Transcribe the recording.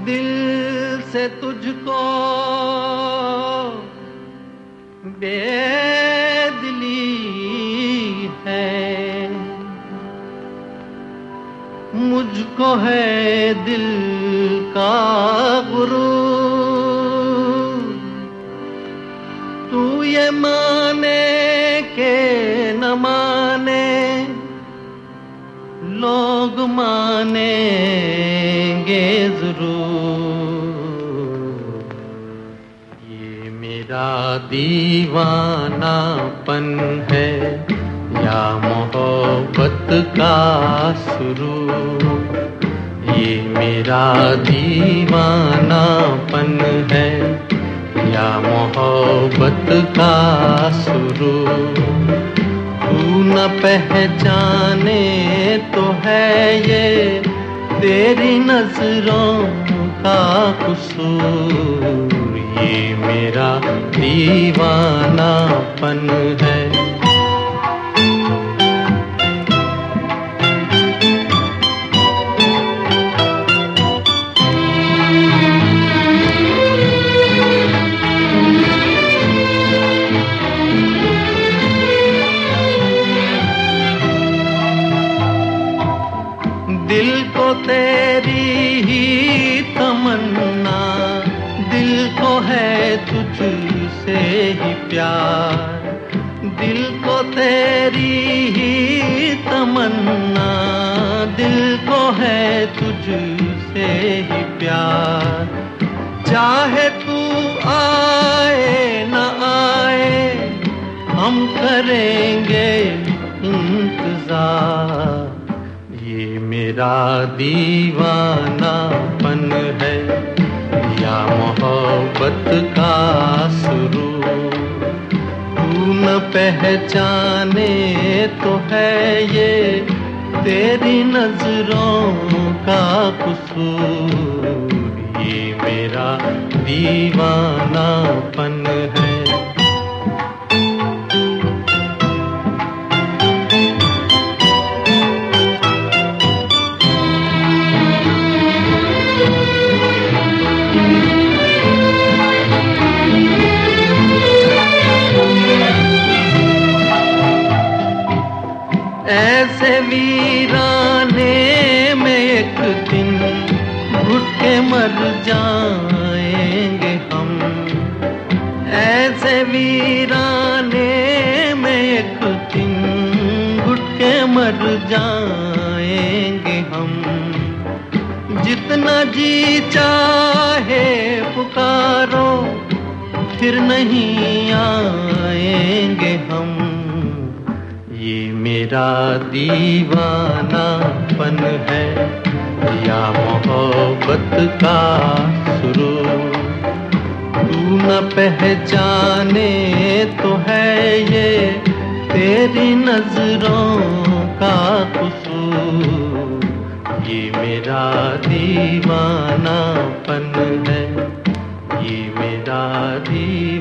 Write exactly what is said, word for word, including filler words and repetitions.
दिल से तुझको बेदिली है, मुझको है दिल का गुरूर। तू ये माने के न माने, लोग मानेंगे जरूर। ये मेरा दीवानापन है या मोहब्बत का सुरूर। ये मेरा दीवानापन है या मोहब्बत का सुरूर। तू न पहचाने तो है ये तेरी नजरों का कसूर। ये मेरा दीवानापन है। दिल को तेरी ही तमन्ना, दिल को है तुझसे ही प्यार। दिल को तेरी ही तमन्ना, दिल को है तुझसे ही प्यार। चाहे तू आए न आए, हम करेंगे इंतजार। ये मेरा दीवानापन है या मोहब्बत का सुरूर। तू न पहचाने तो है ये तेरी नजरों का कसूर। ये मेरा दीवानापन है। ऐसे वीराने में एक दिन घुट के मर जाएंगे हम। ऐसे वीराने में एक दिन घुट के मर जाएंगे हम। जितना जी चाहे पुकारो, फिर नहीं आएंगे हम। ये मेरा दीवानापन है या मोहब्बत का सुरूर। तू न पहचाने तो है ये तेरी नजरों का कसूर। ये मेरा दीवानापन है, ये मेरा दी